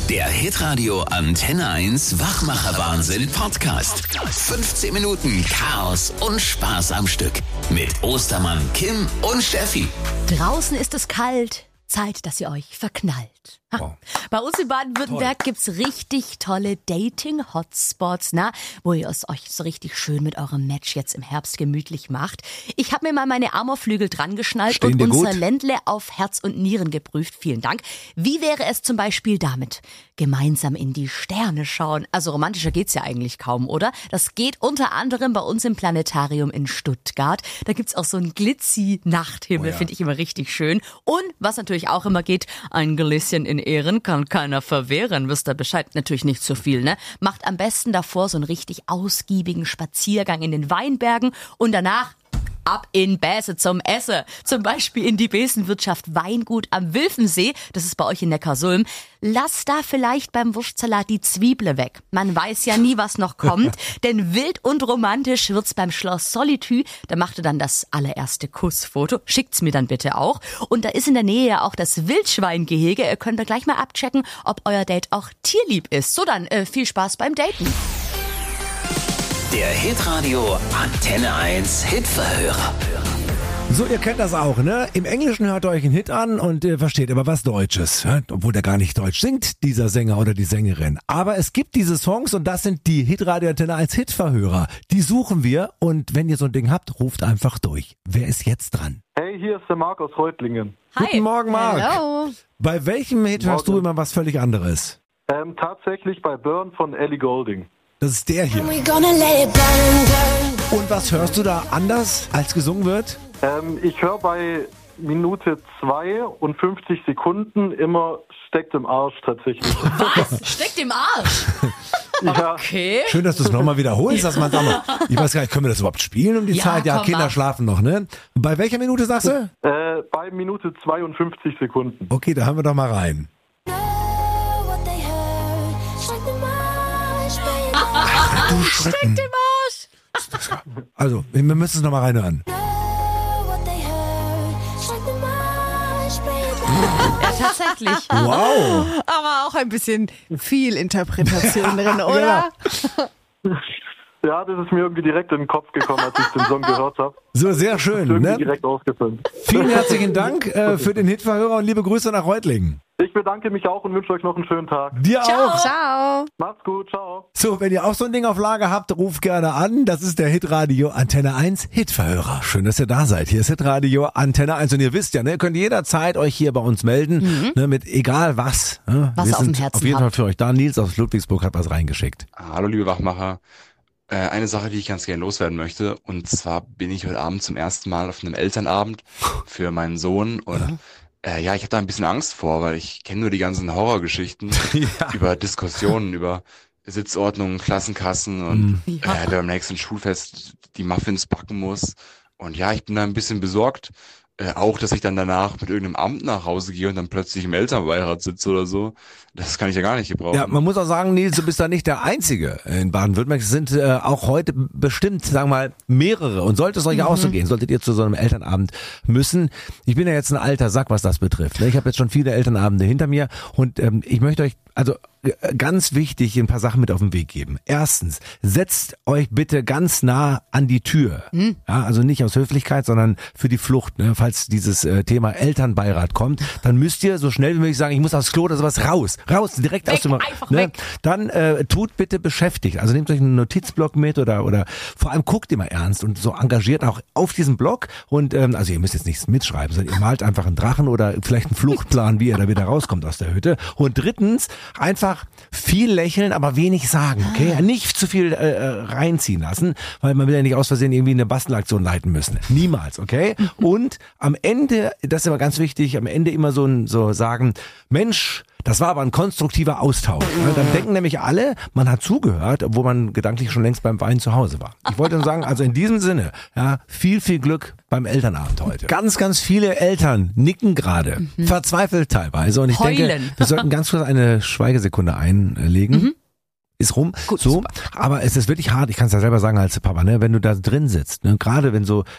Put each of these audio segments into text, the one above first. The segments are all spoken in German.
Der Hitradio Antenne 1 Wachmacher-Wahnsinn Podcast. 15 Minuten Chaos und Spaß am Stück. Mit Ostermann, Kim und Steffi. Draußen ist es kalt. Zeit, dass ihr euch verknallt. Wow. Bei uns in Baden-Württemberg gibt's richtig tolle Dating-Hotspots, wo ihr es euch so richtig schön mit eurem Match jetzt im Herbst gemütlich macht. Ich habe mir mal meine Amorflügel dran geschnallt und unser Ländle auf Herz und Nieren geprüft. Vielen Dank. Wie wäre es zum Beispiel damit? Gemeinsam in die Sterne schauen. Also romantischer geht's ja eigentlich kaum, oder? Das geht unter anderem bei uns im Planetarium in Stuttgart. Da gibt's auch so einen Glitzy-Nachthimmel, finde ich immer richtig schön. Und was natürlich auch immer geht, ein Gläschen in Ehren kann keiner verwehren. Wisst ihr Bescheid? Natürlich nicht zu viel, ne? Macht am besten davor so einen richtig ausgiebigen Spaziergang in den Weinbergen und danach ab in Bäse zum Essen. Zum Beispiel in die Besenwirtschaft Weingut am Wilfensee. Das ist bei euch in Neckarsulm. Lasst da vielleicht beim Wurstsalat die Zwiebeln weg. Man weiß ja nie, was noch kommt. Denn wild und romantisch wird's beim Schloss Solitude. Da macht ihr dann das allererste Kussfoto. Schickt's mir dann bitte auch. Und da ist in der Nähe ja auch das Wildschweingehege. Ihr könnt da gleich mal abchecken, ob euer Date auch tierlieb ist. So dann, viel Spaß beim Daten. Der Hitradio Antenne 1 Hitverhörer. So, ihr kennt das auch, ne? Im Englischen hört ihr euch einen Hit an und ihr versteht aber was Deutsches, obwohl der gar nicht Deutsch singt, dieser Sänger oder die Sängerin. Aber es gibt diese Songs und das sind die Hitradio Antenne 1 Hitverhörer. Die suchen wir und wenn ihr so ein Ding habt, ruft einfach durch. Wer ist jetzt dran? Hey, hier ist der Marc aus Reutlingen. Hi. Guten Morgen, Marc. Hello. Bei welchem Hit hörst du immer was völlig anderes? Tatsächlich bei Burn von Ellie Goulding. Das ist der hier. Und was hörst du da anders, als gesungen wird? Ich höre bei Minute 2 und 50 Sekunden immer Steckt im Arsch tatsächlich. Was? Steckt im Arsch? Ja. Okay. Schön, dass du es nochmal wiederholst. Dass man sagt, ich weiß gar nicht, können wir das überhaupt spielen um die Zeit? Ja, Kinder mal. schlafen noch, ne? Bei welcher Minute sagst du? Bei Minute 52 Sekunden. Okay, da hören wir doch mal rein. Du Schrecken. Steckt im Arsch. Also, wir müssen es nochmal reinhören. Ja, tatsächlich. Wow. Aber auch ein bisschen viel Interpretation drin, oder? Ja, das ist mir irgendwie direkt in den Kopf gekommen, als ich den Song gehört habe. So, sehr schön, Irgendwie ne? direkt ausgefilmt. Vielen herzlichen Dank für den Hitverhörer und liebe Grüße nach Reutlingen. Ich bedanke mich auch und wünsche euch noch einen schönen Tag. Dir auch. Ciao. Macht's gut, ciao. So, wenn ihr auch so ein Ding auf Lager habt, ruft gerne an. Das ist der Hitradio Antenne 1 Hitverhörer. Schön, dass ihr da seid. Hier ist Hitradio Antenne 1 und ihr wisst ja, ne, ihr könnt jederzeit euch hier bei uns melden, ne, mit egal was. Ne? Was wir auf dem sind Herzen auf jeden habt. Fall für euch da. Nils aus Ludwigsburg hat was reingeschickt. Hallo liebe Wachmacher, eine Sache, die ich ganz gerne loswerden möchte, und zwar bin ich heute Abend zum ersten Mal auf einem Elternabend für meinen Sohn und ich habe da ein bisschen Angst vor, weil ich kenne nur die ganzen Horrorgeschichten über Diskussionen, über Sitzordnungen, Klassenkassen und der beim nächsten Schulfest die Muffins backen muss. Und ja, ich bin da ein bisschen besorgt, auch, dass ich dann danach mit irgendeinem Amt nach Hause gehe und dann plötzlich im Elternbeirat sitze oder so. Das kann ich ja gar nicht gebrauchen. Ja, man muss auch sagen, Nils, du bist da nicht der Einzige in Baden-Württemberg. Es sind auch heute bestimmt, sagen wir mal, mehrere. Und sollte es euch auch so gehen, solltet ihr zu so einem Elternabend müssen. Ich bin ja jetzt ein alter Sack, was das betrifft. Ich habe jetzt schon viele Elternabende hinter mir und ich möchte euch, also ganz wichtig, ein paar Sachen mit auf den Weg geben. Erstens, setzt euch bitte ganz nah an die Tür. Ja, also nicht aus Höflichkeit, sondern für die Flucht. Ne? Falls dieses Thema Elternbeirat kommt, dann müsst ihr so schnell wie möglich sagen, ich muss aufs Klo oder sowas raus, direkt Weg, aus dem einfach ne? weg. Dann tut bitte beschäftigt. Also nehmt euch einen Notizblock mit oder vor allem guckt immer ernst und so engagiert auch auf diesem Block und also ihr müsst jetzt nichts mitschreiben, sondern ihr malt einfach einen Drachen oder vielleicht einen Fluchtplan, wie ihr da wieder rauskommt aus der Hütte. Und drittens, einfach viel lächeln, aber wenig sagen, okay? Nicht zu viel reinziehen lassen, weil man will ja nicht aus Versehen irgendwie eine Bastelaktion leiten müssen. Niemals, okay? Und am Ende, das ist aber ganz wichtig, am Ende immer so sagen, Mensch, das war aber ein konstruktiver Austausch. Ja, dann denken nämlich alle, man hat zugehört, obwohl man gedanklich schon längst beim Wein zu Hause war. Ich wollte nur sagen, also in diesem Sinne, ja, viel Glück beim Elternabend heute. Ganz viele Eltern nicken gerade, verzweifelt teilweise. Und ich denke, wir sollten ganz kurz eine Schweigesekunde einlegen. ist rum. Gut, so, super. aber es ist wirklich hart, ich kann es ja selber sagen als Papa, ne, wenn du da drin sitzt, ne, gerade wenn so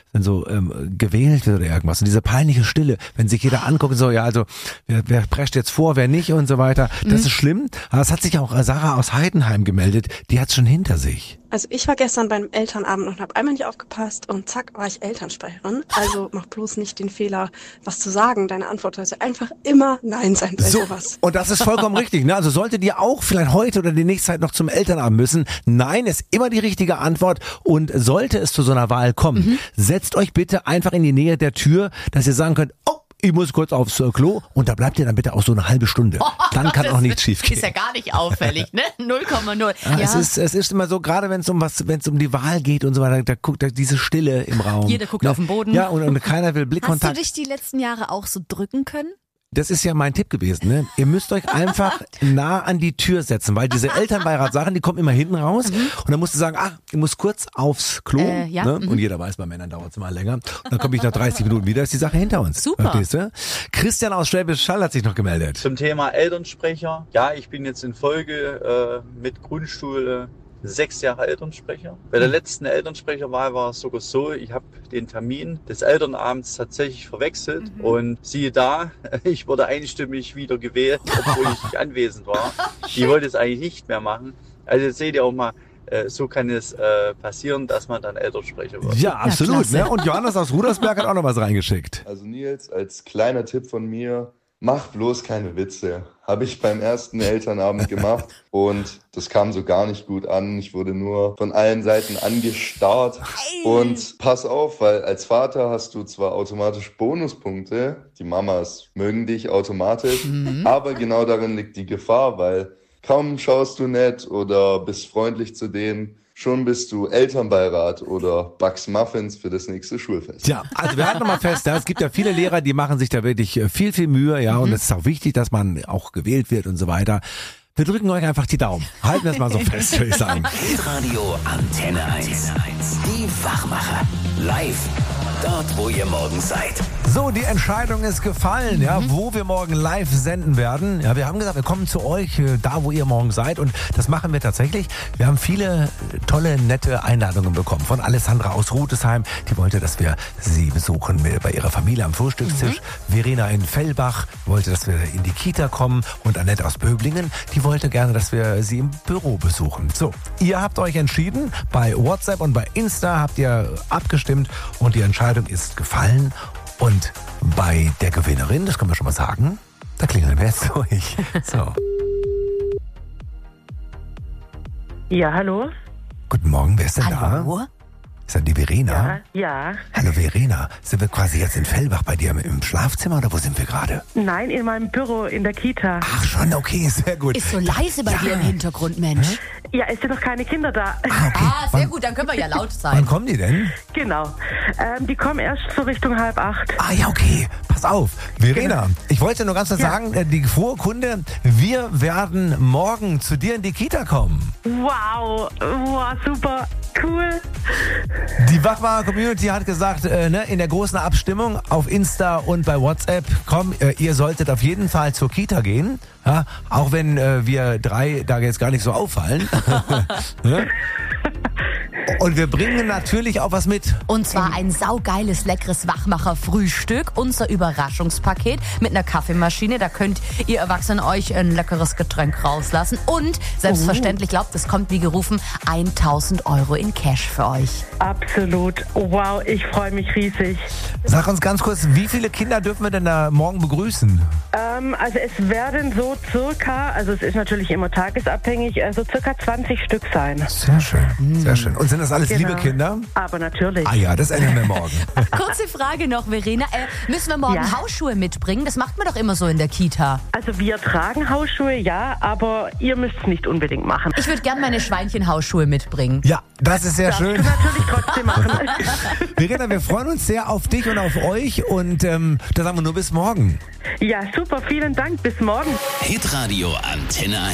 gewählt wird oder irgendwas und diese peinliche Stille, wenn sich jeder anguckt, so, ja, also, wer prescht jetzt vor, wer nicht und so weiter, das ist schlimm, aber es hat sich auch Sarah aus Heidenheim gemeldet, die hat's schon hinter sich. Also ich war gestern beim Elternabend und habe einmal nicht aufgepasst und zack, war ich Elternsprecherin. Also mach bloß nicht den Fehler, was zu sagen. Deine Antwort sollte einfach immer Nein sein bei sowas. Und das ist vollkommen richtig, ne? Also solltet ihr auch vielleicht heute oder die nächste Zeit noch zum Elternabend müssen, Nein ist immer die richtige Antwort und sollte es zu so einer Wahl kommen, setzt euch bitte einfach in die Nähe der Tür, dass ihr sagen könnt, oh, ich muss kurz aufs Klo und da bleibt ihr dann bitte auch so eine halbe Stunde. Dann kann auch nichts schief gehen. Ist ja gar nicht auffällig, ne? 0,0. Ja. Es ist immer so, gerade wenn es um die Wahl geht und so weiter, da guckt diese Stille im Raum. Jeder guckt auf den Boden. Ja, und keiner will Blickkontakt. Hast du dich die letzten Jahre auch so drücken können? Das ist ja mein Tipp gewesen, ne? Ihr müsst euch einfach nah an die Tür setzen, weil diese Elternbeirat-Sachen, die kommen immer hinten raus und dann musst du sagen, ich muss kurz aufs Klo, ne? Und jeder weiß, bei Männern dauert es mal länger. Und dann komme ich nach 30 Minuten wieder, ist die Sache hinter uns. Super. Verstehst du? Christian aus Schwäbisch Hall hat sich noch gemeldet. Zum Thema Elternsprecher. Ja, ich bin jetzt in Folge mit Grundschule 6 Jahre Elternsprecher. Bei der letzten Elternsprecherwahl war es sogar so, ich habe den Termin des Elternabends tatsächlich verwechselt und siehe da, ich wurde einstimmig wieder gewählt, obwohl ich nicht anwesend war. Ich wollte es eigentlich nicht mehr machen. Also jetzt seht ihr auch mal, so kann es passieren, dass man dann Elternsprecher wird. Ja, absolut. Ne? Und Johannes aus Rudersberg hat auch noch was reingeschickt. Also Nils, als kleiner Tipp von mir, mach bloß keine Witze. Habe ich beim ersten Elternabend gemacht und das kam so gar nicht gut an. Ich wurde nur von allen Seiten angestarrt. Und pass auf, weil als Vater hast du zwar automatisch Bonuspunkte, die Mamas mögen dich automatisch, aber genau darin liegt die Gefahr, weil kaum schaust du nett oder bist freundlich zu denen, schon bist du Elternbeirat oder backst Muffins für das nächste Schulfest. Ja, also wir halten nochmal fest, es gibt ja viele Lehrer, die machen sich da wirklich viel, viel Mühe, ja, und es ist auch wichtig, dass man auch gewählt wird und so weiter. Wir drücken euch einfach die Daumen. Halten wir es mal so fest, würde ich sagen. Hitradio Antenne 1. Die Wachmacher. Live. Dort, wo ihr morgen seid. So, die Entscheidung ist gefallen, ja, wo wir morgen live senden werden. Ja, wir haben gesagt, wir kommen zu euch, da wo ihr morgen seid, und das machen wir tatsächlich. Wir haben viele tolle, nette Einladungen bekommen von Alessandra aus Rudesheim. Die wollte, dass wir sie besuchen bei ihrer Familie am Frühstückstisch. Verena in Fellbach wollte, dass wir in die Kita kommen, und Annette aus Böblingen, die wollte gerne, dass wir sie im Büro besuchen. So, ihr habt euch entschieden. Bei WhatsApp und bei Insta habt ihr abgestimmt und die Entscheidung ist gefallen. Und bei der Gewinnerin, das können wir schon mal sagen, da klingeln wir jetzt durch. So. Ja, hallo? Guten Morgen, wer ist denn Hallo? da? Ist das die Verena? Ja. Hallo Verena, sind wir quasi jetzt in Fellbach bei dir im Schlafzimmer oder wo sind wir gerade? Nein, in meinem Büro in der Kita. Ach schon, okay, sehr gut. Ist so leise bei dir im Hintergrund, Mensch. Ja, es sind noch keine Kinder da. Ah, sehr gut, dann können wir ja laut sein. Wann kommen die denn? Genau. Die kommen erst so Richtung 7:30. Ah ja, okay, pass auf. Verena, ich wollte nur ganz kurz sagen, die frohe Kunde, wir werden morgen zu dir in die Kita kommen. Wow, super, cool. Die Wachmacher-Community hat gesagt, in der großen Abstimmung auf Insta und bei WhatsApp, komm, ihr solltet auf jeden Fall zur Kita gehen, ja, auch wenn wir 3 da jetzt gar nicht so auffallen. Und wir bringen natürlich auch was mit. Und zwar ein saugeiles, leckeres Wachmacher-Frühstück. Unser Überraschungspaket mit einer Kaffeemaschine. Da könnt ihr Erwachsenen euch ein leckeres Getränk rauslassen. Und selbstverständlich, glaubt, es kommt wie gerufen, 1.000 € in Cash für euch. Absolut. Wow, ich freue mich riesig. Sag uns ganz kurz, wie viele Kinder dürfen wir denn da morgen begrüßen? Also es werden so circa, also es ist natürlich immer tagesabhängig, so circa 20 Stück sein. Sehr schön, sehr schön. Und sind das alles liebe Kinder? Aber natürlich. Ah ja, das ändern wir morgen. Kurze Frage noch, Verena. Müssen wir morgen Hausschuhe mitbringen? Das macht man doch immer so in der Kita. Also wir tragen Hausschuhe, ja, aber ihr müsst es nicht unbedingt machen. Ich würde gerne meine Schweinchen-Hausschuhe mitbringen. Ja, das ist sehr schön. Das natürlich trotzdem machen. Verena, wir freuen uns sehr auf dich und auf euch, und da sagen wir nur bis morgen. Ja, super, vielen Dank. Bis morgen. Hitradio Antenne 1.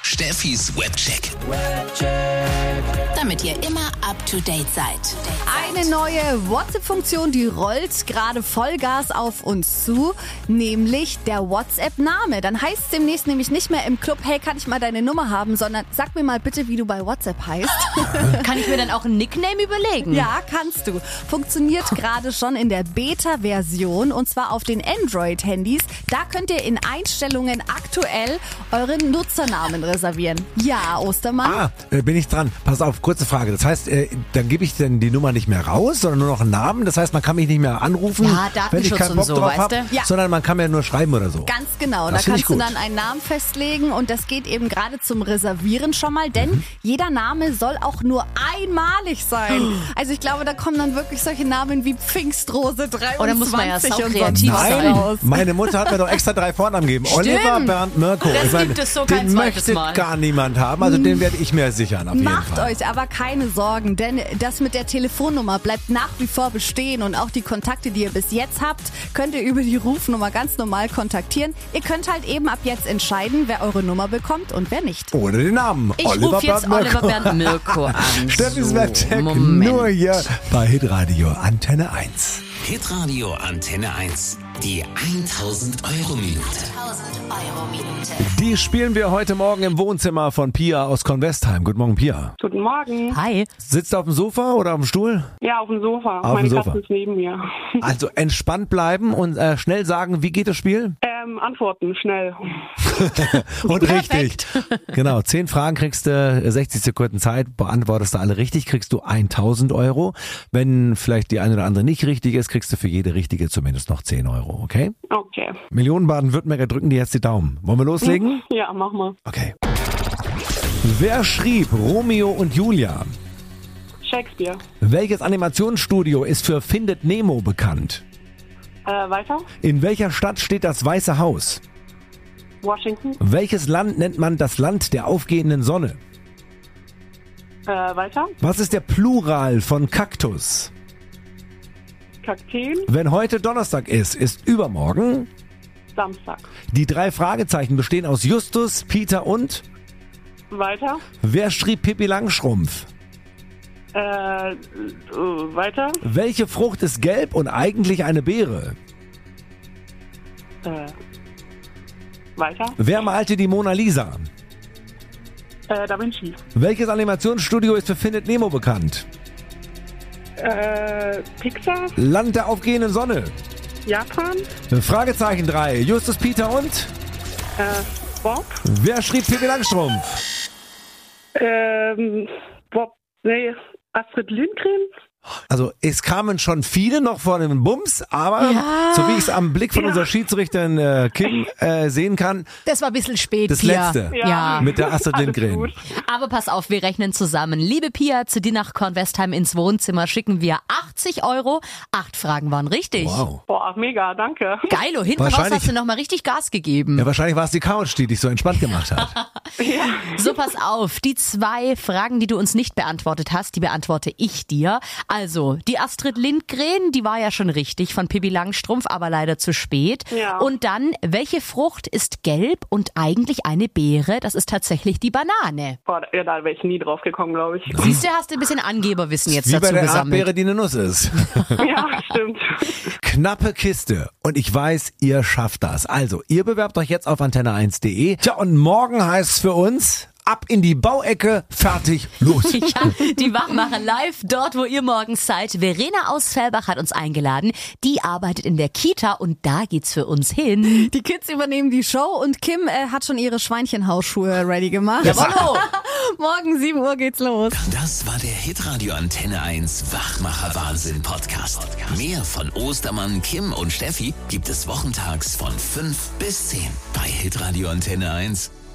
Steffis Webcheck. Damit ihr immer up to date seid. Eine neue WhatsApp-Funktion, die rollt gerade Vollgas auf uns zu, nämlich der WhatsApp-Name. Dann heißt es demnächst nämlich nicht mehr im Club, hey, kann ich mal deine Nummer haben, sondern sag mir mal bitte, wie du bei WhatsApp heißt. Kann ich mir dann auch ein Nickname überlegen? Ja, kannst du. Funktioniert gerade schon in der Beta-Version und zwar auf den Android-Handys. Da könnt ihr in Einstellungen aktuell euren Nutzernamen reservieren. Ja, Ostermann? Bin ich dran. Pass auf, kurze Frage. Das heißt, dann gebe ich denn die Nummer nicht mehr raus, sondern nur noch einen Namen. Das heißt, man kann mich nicht mehr anrufen, ja, wenn ich keinen Bock so, drauf habe, Ja. sondern man kann mir nur schreiben oder so. Ganz genau. Das Da kannst ich du gut. dann einen Namen festlegen und das geht eben gerade zum Reservieren schon mal, denn jeder Name soll auch nur einmalig sein. Also ich glaube, da kommen dann wirklich solche Namen wie Pfingstrose 23 Oder muss man ja und sau sonst kreativ was sein. raus. Meine Mutter hat mir doch extra 3 Vornamen gegeben. Oliver, Bernd, Mirko. Das Ich meine, gibt es so kein den zweites möchte Mal. gar niemand haben, also den werde ich mir sichern auf jeden Macht Fall. euch aber keine Sorgen, denn das mit der Telefonnummer bleibt nach wie vor bestehen und auch die Kontakte, die ihr bis jetzt habt, könnt ihr über die Rufnummer ganz normal kontaktieren. Ihr könnt halt eben ab jetzt entscheiden, wer eure Nummer bekommt und wer nicht. Oder den Namen. Ich rufe jetzt Oliver Bernd Mirko an. Steffis So, Webcheck Moment. nur hier bei Hitradio Antenne 1. Hitradio Antenne 1. Die 1000 Euro Minute. 1000 Euro Minute. Die spielen wir heute Morgen im Wohnzimmer von Pia aus Convestheim. Guten Morgen, Pia. Guten Morgen. Hi. Sitzt du auf dem Sofa oder auf dem Stuhl? Ja, auf dem Sofa. Auf Meine dem Sofa. Katze ist neben mir. Also entspannt bleiben und schnell sagen, wie geht das Spiel? Antworten, schnell. Und richtig. Genau, 10 Fragen kriegst du, 60 Sekunden Zeit, beantwortest du alle richtig, kriegst du 1000 Euro. Wenn vielleicht die eine oder andere nicht richtig ist, kriegst du für jede richtige zumindest noch 10 Euro, okay? Okay. Millionen Baden-Württemberger drücken dir jetzt die Daumen. Wollen wir loslegen? Ja, mach mal. Okay. Wer schrieb Romeo und Julia? Shakespeare. Welches Animationsstudio ist für Findet Nemo bekannt? Weiter. In welcher Stadt steht das Weiße Haus? Washington. Welches Land nennt man das Land der aufgehenden Sonne? Weiter. Was ist der Plural von Kaktus? Kakteen. Wenn heute Donnerstag ist übermorgen? Samstag. Die 3 Fragezeichen bestehen aus Justus, Peter und? Weiter. Wer schrieb Pippi Langstrumpf? Weiter. Welche Frucht ist gelb und eigentlich eine Beere? Weiter. Wer malte die Mona Lisa? Da Vinci. Welches Animationsstudio ist für Findet Nemo bekannt? Pixar. Land der aufgehenden Sonne. Japan. Fragezeichen 3. Justus, Peter und? Bob. Wer schrieb Pippi Langstrumpf? Bob. Nee. Astrid Lindgren. Also es kamen schon viele noch vor dem Bums, aber so wie ich es am Blick von unserer Schiedsrichterin Kim sehen kann, Das war ein bisschen spät, das Pia. letzte Ja. mit der Astrid Alles Lindgren. gut. Aber pass auf, wir rechnen zusammen. Liebe Pia, zu dir nach Convestheim ins Wohnzimmer schicken wir 80 Euro. 8 Fragen waren richtig. Wow. Boah, mega, danke. Geilo, hinten raus Wahrscheinlich- hast du nochmal richtig Gas gegeben. Ja, wahrscheinlich war es die Couch, die dich so entspannt gemacht hat. So, pass auf, die 2 Fragen, die du uns nicht beantwortet hast, die beantworte ich dir. Also, die Astrid Lindgren, die war ja schon richtig von Pippi Langstrumpf, aber leider zu spät. Ja. Und dann, welche Frucht ist gelb und eigentlich eine Beere? Das ist tatsächlich die Banane. Boah, ja, da wäre ich nie drauf gekommen, glaube ich. Siehst du, hast du ein bisschen Angeberwissen jetzt Wie bei dazu der gesammelt. Erdbeere, die eine Nuss ist. Ja, stimmt. Knappe Kiste. Und ich weiß, ihr schafft das. Also, ihr bewerbt euch jetzt auf antenne1.de. Tja, und morgen heißt es für uns, ab in die Bauecke, fertig, los. Ja, die Wachmacher live, dort wo ihr morgens seid. Verena aus Fellbach hat uns eingeladen. Die arbeitet in der Kita und da geht's für uns hin. Die Kids übernehmen die Show und Kim hat schon ihre Schweinchenhausschuhe ready gemacht. Jawollo. Morgen 7 Uhr geht's los. Das war der Hitradio Antenne 1 Wachmacher Wahnsinn Podcast. Mehr von Ostermann, Kim und Steffi gibt es wochentags von 5 bis 10 bei Hitradio Antenne 1.